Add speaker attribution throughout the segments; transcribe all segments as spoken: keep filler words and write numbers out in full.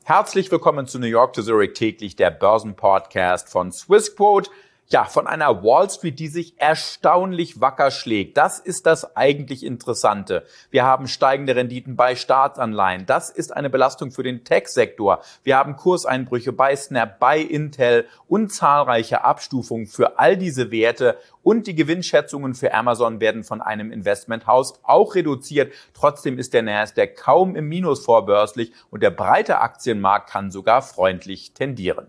Speaker 1: Herzlich willkommen zu New York to Zurich täglich, der Börsenpodcast von Swissquote. Ja, von einer Wall Street, die sich erstaunlich wacker schlägt. Das ist das eigentlich Interessante. Wir haben steigende Renditen bei Staatsanleihen. Das ist eine Belastung für den Tech-Sektor. Wir haben Kurseinbrüche bei Snap, bei Intel und zahlreiche Abstufungen für all diese Werte. Und die Gewinnschätzungen für Amazon werden von einem Investmenthaus auch reduziert. Trotzdem ist der Nasdaq kaum im Minus vorbörslich und der breite Aktienmarkt kann sogar freundlich tendieren.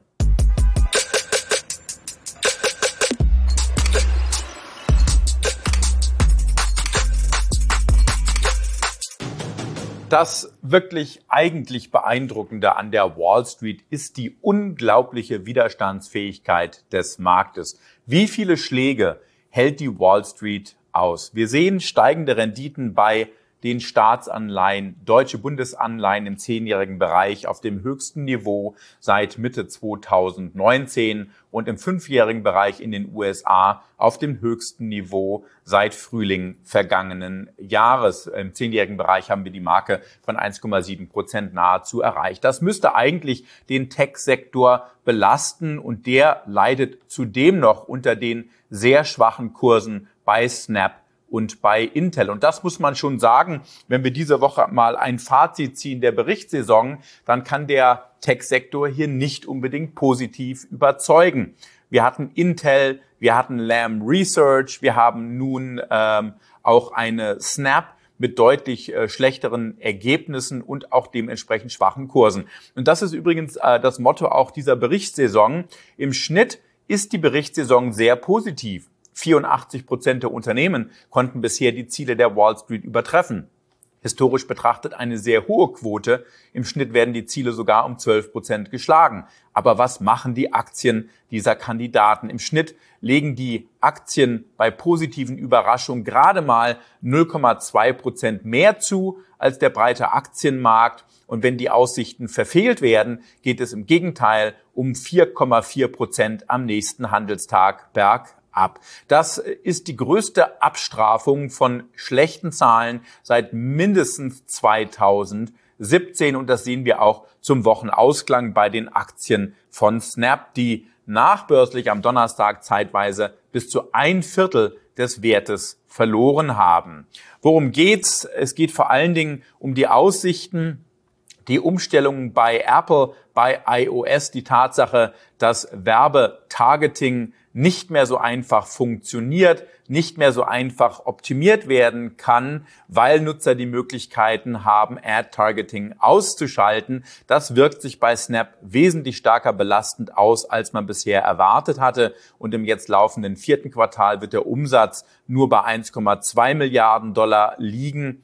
Speaker 1: Das wirklich eigentlich Beeindruckende an der Wall Street ist die unglaubliche Widerstandsfähigkeit des Marktes. Wie viele Schläge hält die Wall Street aus? Wir sehen steigende Renditen bei den Staatsanleihen, deutsche Bundesanleihen im zehnjährigen Bereich auf dem höchsten Niveau seit Mitte zweitausendneunzehn und im fünfjährigen Bereich in den U S A auf dem höchsten Niveau seit Frühling vergangenen Jahres. Im zehnjährigen Bereich haben wir die Marke von eins Komma sieben Prozent nahezu erreicht. Das müsste eigentlich den Tech-Sektor belasten und der leidet zudem noch unter den sehr schwachen Kursen bei Snap und bei Intel. Und das muss man schon sagen, wenn wir diese Woche mal ein Fazit ziehen der Berichtssaison, dann kann der Tech-Sektor hier nicht unbedingt positiv überzeugen. Wir hatten Intel, wir hatten Lam Research, wir haben nun ähm, auch eine Snap mit deutlich äh, schlechteren Ergebnissen und auch dementsprechend schwachen Kursen. Und das ist übrigens äh, das Motto auch dieser Berichtssaison. Im Schnitt ist die Berichtssaison sehr positiv. vierundachtzig Prozent der Unternehmen konnten bisher die Ziele der Wall Street übertreffen. Historisch betrachtet eine sehr hohe Quote. Im Schnitt werden die Ziele sogar um zwölf Prozent geschlagen. Aber was machen die Aktien dieser Kandidaten? Im Schnitt legen die Aktien bei positiven Überraschungen gerade mal null Komma zwei Prozent mehr zu als der breite Aktienmarkt. Und wenn die Aussichten verfehlt werden, geht es im Gegenteil um vier Komma vier Prozent am nächsten Handelstag bergab. Ab. Das ist die größte Abstrafung von schlechten Zahlen seit mindestens zweitausendsiebzehn und das sehen wir auch zum Wochenausklang bei den Aktien von Snap, die nachbörslich am Donnerstag zeitweise bis zu ein Viertel des Wertes verloren haben. Worum geht's? Es geht vor allen Dingen um die Aussichten, die Umstellungen bei Apple, bei iOS, die Tatsache, dass Werbetargeting nicht mehr so einfach funktioniert, nicht mehr so einfach optimiert werden kann, weil Nutzer die Möglichkeiten haben, Ad-Targeting auszuschalten. Das wirkt sich bei Snap wesentlich stärker belastend aus, als man bisher erwartet hatte. Und im jetzt laufenden vierten Quartal wird der Umsatz nur bei eins Komma zwei Milliarden Dollar liegen.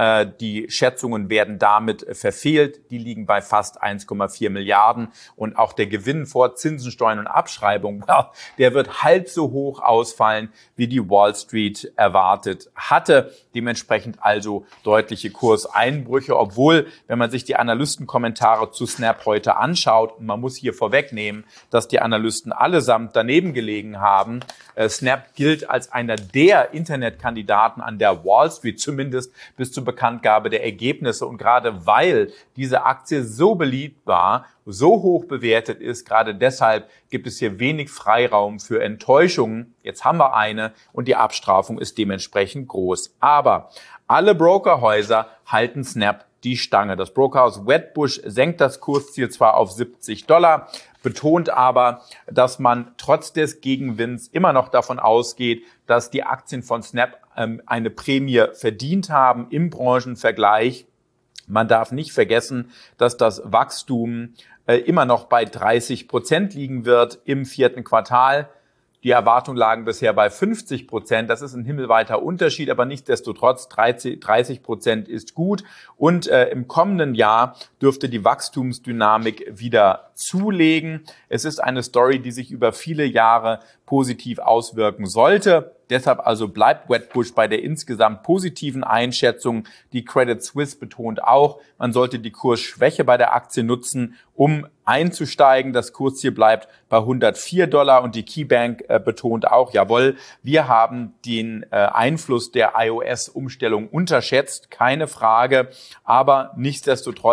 Speaker 1: Die Schätzungen werden damit verfehlt. Die liegen bei fast eins Komma vier Milliarden. Und auch der Gewinn vor Zinsen, Steuern und Abschreibungen, der wird halb so hoch ausfallen, wie die Wall Street erwartet hatte. Dementsprechend also deutliche Kurseinbrüche, obwohl, wenn man sich die Analystenkommentare zu Snap heute anschaut, und man muss hier vorwegnehmen, dass die Analysten allesamt daneben gelegen haben. Snap gilt als einer der Internetkandidaten an der Wall Street, zumindest bis zur Bekanntgabe der Ergebnisse. Und gerade weil diese Aktie so beliebt war, so hoch bewertet ist, gerade deshalb gibt es hier wenig Freiraum für Enttäuschungen. Jetzt haben wir eine und die Abstrafung ist dementsprechend groß. Aber alle Brokerhäuser halten Snap die Stange. Das Brokerhaus Wedbush senkt das Kursziel zwar auf siebzig Dollar, betont aber, dass man trotz des Gegenwinds immer noch davon ausgeht, dass die Aktien von Snap ähm, eine Prämie verdient haben im Branchenvergleich. Man darf nicht vergessen, dass das Wachstum äh, immer noch bei dreißig Prozent liegen wird im vierten Quartal. Die Erwartungen lagen bisher bei fünfzig Prozent. Das ist ein himmelweiter Unterschied, aber nichtsdestotrotz dreißig Prozent ist gut. Und äh, im kommenden Jahr dürfte die Wachstumsdynamik wieder zulegen. Es ist eine Story, die sich über viele Jahre positiv auswirken sollte. Deshalb also bleibt Wedbush bei der insgesamt positiven Einschätzung. Die Credit Suisse betont auch, man sollte die Kursschwäche bei der Aktie nutzen, um einzusteigen. Das Kursziel bleibt bei hundertvier Dollar und die KeyBank äh, betont auch, jawohl, wir haben den äh, Einfluss der iOS-Umstellung unterschätzt, keine Frage, aber nichtsdestotrotz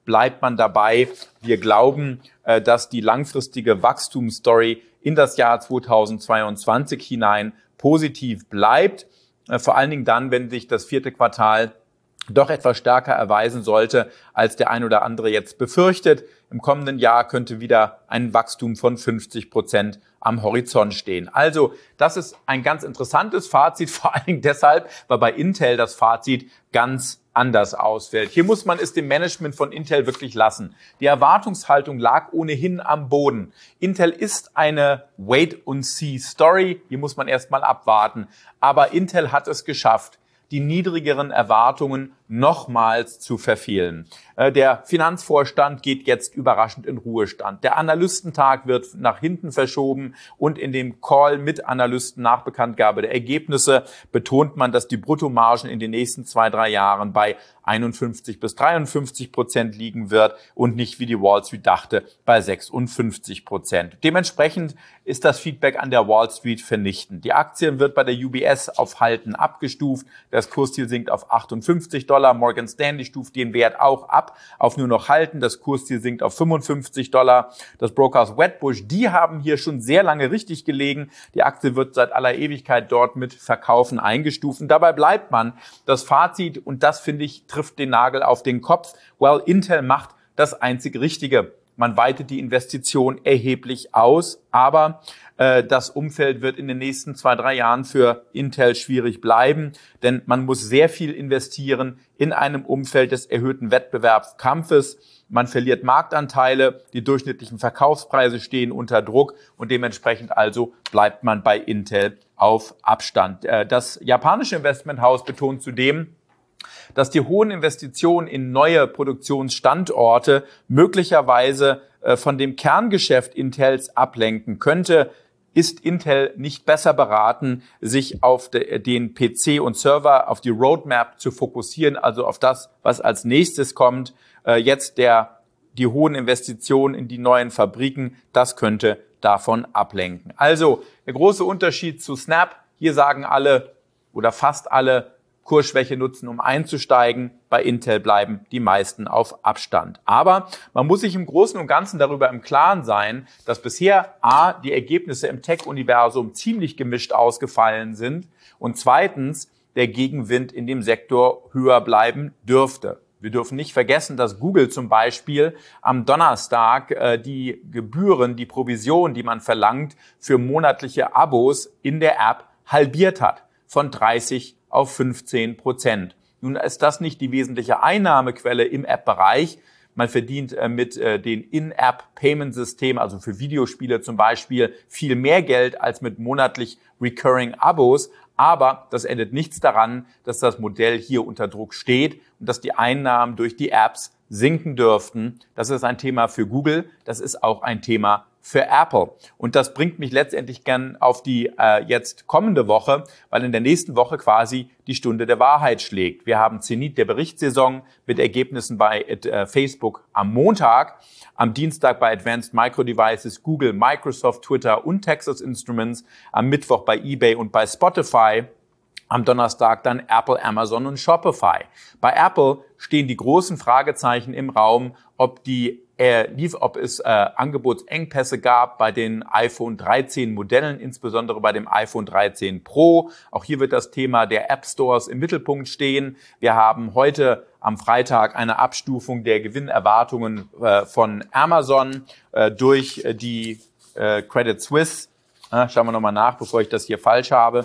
Speaker 1: bleibt man dabei. Wir glauben, dass die langfristige Wachstumsstory in das Jahr zweitausendzweiundzwanzig hinein positiv bleibt. Vor allen Dingen dann, wenn sich das vierte Quartal doch etwas stärker erweisen sollte, als der ein oder andere jetzt befürchtet. Im kommenden Jahr könnte wieder ein Wachstum von fünfzig Prozent am Horizont stehen. Also das ist ein ganz interessantes Fazit, vor allen Dingen deshalb, weil bei Intel das Fazit ganz anders ausfällt. Hier muss man es dem Management von Intel wirklich lassen. Die Erwartungshaltung lag ohnehin am Boden. Intel ist eine Wait-and-See-Story. Hier muss man erstmal abwarten. Aber Intel hat es geschafft, die niedrigeren Erwartungen nochmals zu verfehlen. Der Finanzvorstand geht jetzt überraschend in Ruhestand. Der Analystentag wird nach hinten verschoben und in dem Call mit Analysten nach Bekanntgabe der Ergebnisse betont man, dass die Bruttomargen in den nächsten zwei, drei Jahren bei einundfünfzig bis dreiundfünfzig Prozent liegen wird und nicht, wie die Wall Street dachte, bei sechsundfünfzig Prozent. Dementsprechend ist das Feedback an der Wall Street vernichtend. Die Aktien wird bei der U B S auf Halten abgestuft. Das Kursziel sinkt auf achtundfünfzig Dollar. Morgan Stanley stuft den Wert auch ab auf nur noch Halten. Das Kursziel sinkt auf fünfundfünfzig Dollar. Das Brokers Wedbush, die haben hier schon sehr lange richtig gelegen. Die Aktie wird seit aller Ewigkeit dort mit Verkaufen eingestuft. Und dabei bleibt man. Das Fazit, und das finde ich, trifft den Nagel auf den Kopf. Well, Intel macht das einzig Richtige. Man weitet die Investition erheblich aus, aber äh, das Umfeld wird in den nächsten zwei, drei Jahren für Intel schwierig bleiben, denn man muss sehr viel investieren in einem Umfeld des erhöhten Wettbewerbskampfes. Man verliert Marktanteile, die durchschnittlichen Verkaufspreise stehen unter Druck und dementsprechend also bleibt man bei Intel auf Abstand. Äh, das japanische Investmenthaus betont zudem, dass die hohen Investitionen in neue Produktionsstandorte möglicherweise äh, von dem Kerngeschäft Intels ablenken könnte. Ist Intel nicht besser beraten, sich auf de, den P C und Server, auf die Roadmap zu fokussieren, also auf das, was als nächstes kommt? Äh, jetzt der, die hohen Investitionen in die neuen Fabriken, das könnte davon ablenken. Also der große Unterschied zu Snap, hier sagen alle oder fast alle, Kursschwäche nutzen, um einzusteigen. Bei Intel bleiben die meisten auf Abstand. Aber man muss sich im Großen und Ganzen darüber im Klaren sein, dass bisher A, die Ergebnisse im Tech-Universum ziemlich gemischt ausgefallen sind und zweitens der Gegenwind in dem Sektor höher bleiben dürfte. Wir dürfen nicht vergessen, dass Google zum Beispiel am Donnerstag äh, die Gebühren, die Provision, die man verlangt für monatliche Abos in der App halbiert hat. Von dreißig auf fünfzehn Prozent. Nun ist das nicht die wesentliche Einnahmequelle im App-Bereich. Man verdient äh, mit äh, den In-App-Payment-Systemen, also für Videospiele zum Beispiel, viel mehr Geld als mit monatlich recurring Abos. Aber das ändert nichts daran, dass das Modell hier unter Druck steht und dass die Einnahmen durch die Apps sinken dürften. Das ist ein Thema für Google. Das ist auch ein Thema für Apple. Und das bringt mich letztendlich gern auf die äh, jetzt kommende Woche, weil in der nächsten Woche quasi die Stunde der Wahrheit schlägt. Wir haben Zenit der Berichtssaison mit Ergebnissen bei äh, Facebook am Montag, am Dienstag bei Advanced Micro Devices, Google, Microsoft, Twitter und Texas Instruments, am Mittwoch bei eBay und bei Spotify. Am Donnerstag dann Apple, Amazon und Shopify. Bei Apple stehen die großen Fragezeichen im Raum, ob die äh, lief, ob es äh, Angebotsengpässe gab bei den iPhone dreizehn Modellen, insbesondere bei dem iPhone dreizehn Pro. Auch hier wird das Thema der App Stores im Mittelpunkt stehen. Wir haben heute am Freitag eine Abstufung der Gewinnerwartungen äh, von Amazon äh, durch äh, die äh, Credit Suisse. Äh, schauen wir nochmal nach, bevor ich das hier falsch habe.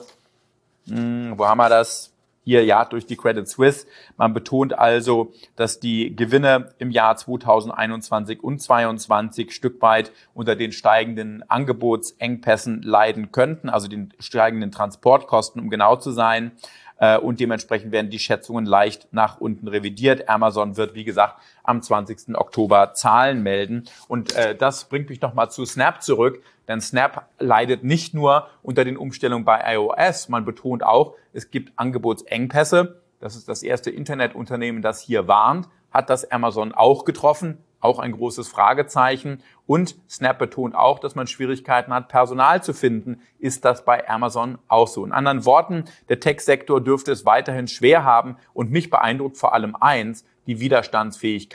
Speaker 1: Hm, wo haben wir das? Hier, ja, durch die Credit Suisse. Man betont also, dass die Gewinne im Jahr zweitausendeinundzwanzig und zweitausendzweiundzwanzig Stück weit unter den steigenden Angebotsengpässen leiden könnten, also den steigenden Transportkosten, um genau zu sein. Und dementsprechend werden die Schätzungen leicht nach unten revidiert. Amazon wird, wie gesagt, am zwanzigsten Oktober Zahlen melden. Und äh, das bringt mich nochmal zu Snap zurück. Denn Snap leidet nicht nur unter den Umstellungen bei iOS. Man betont auch, es gibt Angebotsengpässe. Das ist das erste Internetunternehmen, das hier warnt. Hat das Amazon auch getroffen? Auch ein großes Fragezeichen. Und Snap betont auch, dass man Schwierigkeiten hat, Personal zu finden. Ist das bei Amazon auch so? In anderen Worten, der Tech-Sektor dürfte es weiterhin schwer haben. Und mich beeindruckt vor allem eins, die Widerstandsfähigkeit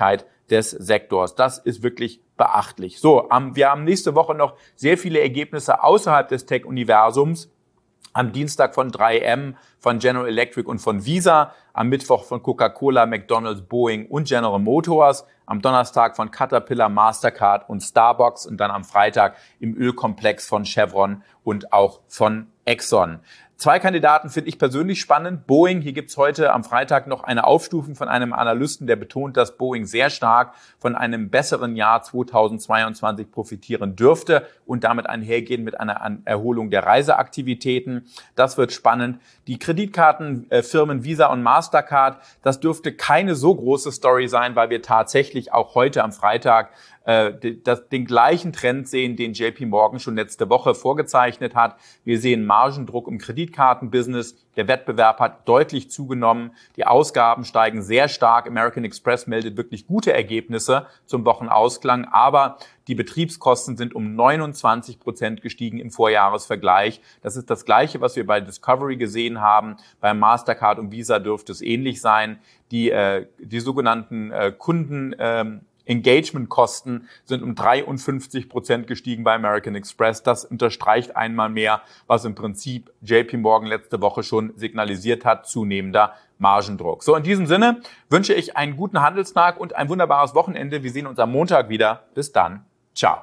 Speaker 1: des Sektors. Das ist wirklich beachtlich. So, wir haben nächste Woche noch sehr viele Ergebnisse außerhalb des Tech-Universums. Am Dienstag von drei M, von General Electric und von Visa. Am Mittwoch von Coca-Cola, McDonald's, Boeing und General Motors. Am Donnerstag von Caterpillar, Mastercard und Starbucks. Und dann am Freitag im Ölkomplex von Chevron und auch von Exxon. Zwei Kandidaten finde ich persönlich spannend. Boeing, hier gibt's heute am Freitag noch eine Aufstufung von einem Analysten, der betont, dass Boeing sehr stark von einem besseren Jahr zweitausendzweiundzwanzig profitieren dürfte und damit einhergehen mit einer Erholung der Reiseaktivitäten. Das wird spannend. Die Kreditkartenfirmen Visa und Mastercard, das dürfte keine so große Story sein, weil wir tatsächlich auch heute am Freitag den gleichen Trend sehen, den J P Morgan schon letzte Woche vorgezeichnet hat. Wir sehen Margendruck im Kreditkartenbusiness. Der Wettbewerb hat deutlich zugenommen. Die Ausgaben steigen sehr stark. American Express meldet wirklich gute Ergebnisse zum Wochenausklang. Aber die Betriebskosten sind um neunundzwanzig Prozent gestiegen im Vorjahresvergleich. Das ist das Gleiche, was wir bei Discovery gesehen haben. Bei Mastercard und Visa dürfte es ähnlich sein. Die, äh, die sogenannten äh, Kunden ähm, Engagement-Kosten sind um dreiundfünfzig Prozent gestiegen bei American Express. Das unterstreicht einmal mehr, was im Prinzip J P Morgan letzte Woche schon signalisiert hat, zunehmender Margendruck. So, in diesem Sinne wünsche ich einen guten Handelstag und ein wunderbares Wochenende. Wir sehen uns am Montag wieder. Bis dann. Ciao.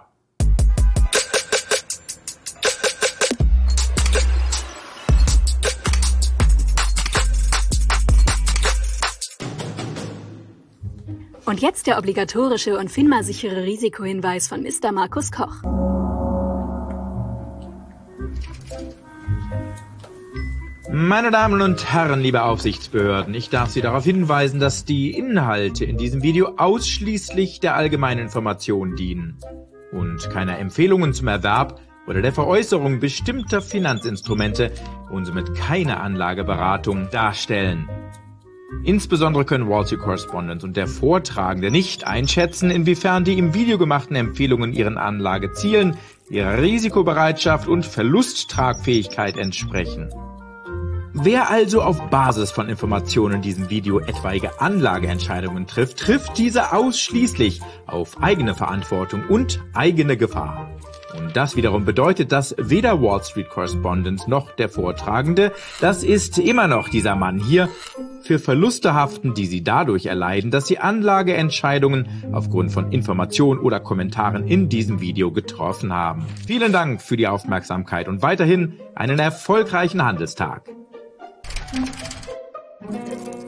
Speaker 2: Und jetzt der obligatorische und FINMA-sichere Risikohinweis von Mister Markus Koch.
Speaker 3: Meine Damen und Herren, liebe Aufsichtsbehörden, ich darf Sie darauf hinweisen, dass die Inhalte in diesem Video ausschließlich der allgemeinen Information dienen und keine Empfehlungen zum Erwerb oder der Veräußerung bestimmter Finanzinstrumente und somit keine Anlageberatung darstellen. Insbesondere können Wall Street Correspondent und der Vortragende nicht einschätzen, inwiefern die im Video gemachten Empfehlungen ihren Anlagezielen, ihrer Risikobereitschaft und Verlusttragfähigkeit entsprechen. Wer also auf Basis von Informationen in diesem Video etwaige Anlageentscheidungen trifft, trifft diese ausschließlich auf eigene Verantwortung und eigene Gefahr. Und das wiederum bedeutet, dass weder Wall Street Correspondent noch der Vortragende, das ist immer noch dieser Mann hier, für Verluste haften, die sie dadurch erleiden, dass sie Anlageentscheidungen aufgrund von Informationen oder Kommentaren in diesem Video getroffen haben. Vielen Dank für die Aufmerksamkeit und weiterhin einen erfolgreichen Handelstag.